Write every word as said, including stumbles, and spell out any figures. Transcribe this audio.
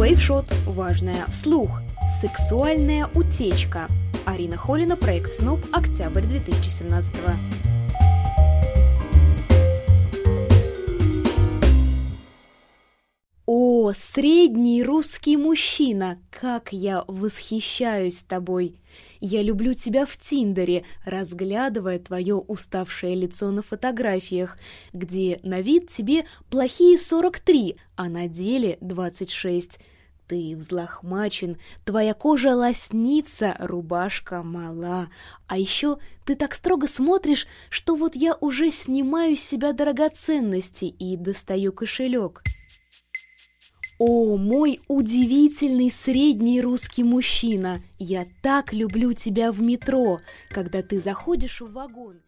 Вейвшот. Важное вслух. Сексуальная утечка. Арина Холина, проект СНОП, октябрь две тысячи семнадцатого. О, средний русский мужчина, как я восхищаюсь тобой! Я люблю тебя в Тиндере, разглядывая твое уставшее лицо на фотографиях, где на вид тебе плохие сорок три, а на деле двадцать шесть. Ты взлохмачен, твоя кожа лоснится, рубашка мала. А еще ты так строго смотришь, что вот я уже снимаю с себя драгоценности и достаю кошелек. О, мой удивительный средний русский мужчина! Я так люблю тебя в метро, когда ты заходишь в вагон.